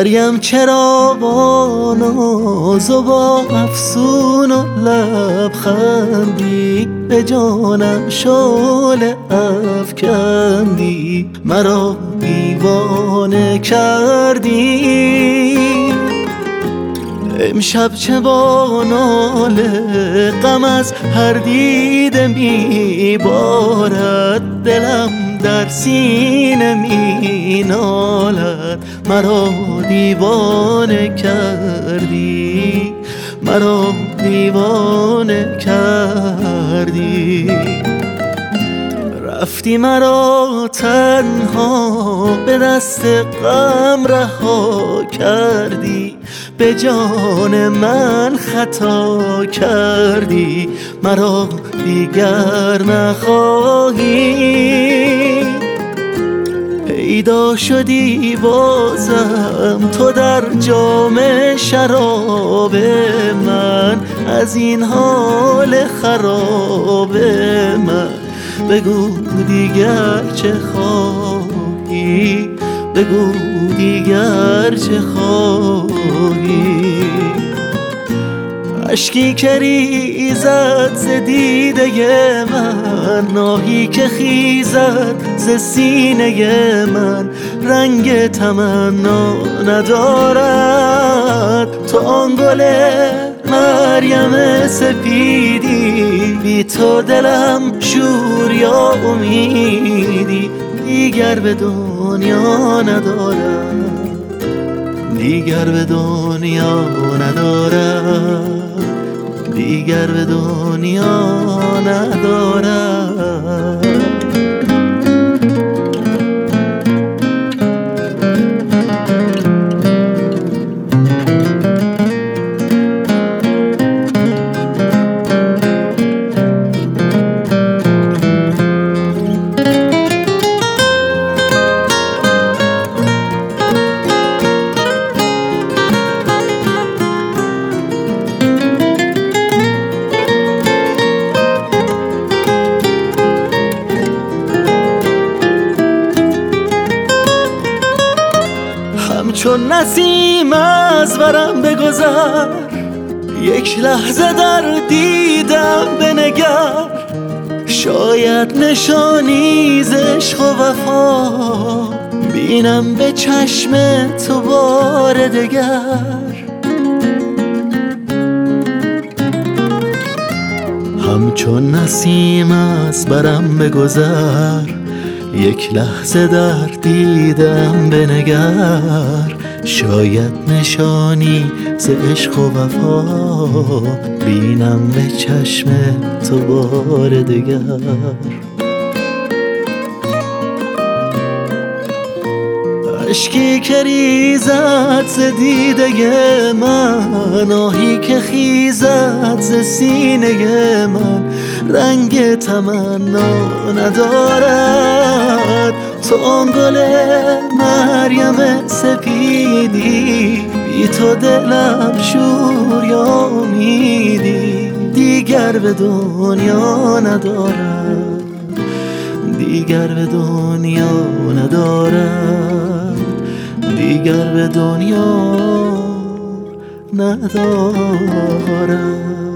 مریم چرا با ناز و با افسون و لبخندی به جانم شعله افکندی، مرا دیوانه کردی. امشب چه با ناله غم از هر دیده میبارد، دلم در سینه می نالد. مرا دیوانه کردی، مرا دیوانه کردی. رفتی مرا تنها به دست غم رها کردی، به جان من خطا کردی. مرا دیگر نخواهی، پیدا شدی بازم تو در جام شراب من، از این حال خراب من. بگو دیگر چه خواهی، بگو دیگر چه خواهی. اشکی که ریزد ز دیده من، ناهی که خیزد ز سینه من، رنگ تمنا ندارد تو آن گل مریم سپیدی. بی تو دلم شور یا امیدی، دیگر به دنیا ندارم، دیگر به دنیا ندارم، دیگر به دنیا ندارم. چون نسیم از برم بگذر، یک لحظه در دیدم بنگر. شاید نشانی ز عشق و وفا بینم به چشم تو بار دگر. همچون نسیم از برم بگذر، یک لحظه در دیدم بنگر. شاید نشانی ز عشق و وفا بینم به چشم تو بار دگر. اشکی که ریزد ز دیده من، آهی که خیزد ز سینه من، رنگ تمنا ندارد تو آن گل مریم سپیدی. بی تو دلم شور یا امیدی، دیگر به دنیا ندارم، دیگر به دنیا ندارم، دیگر به دنیا ندارم.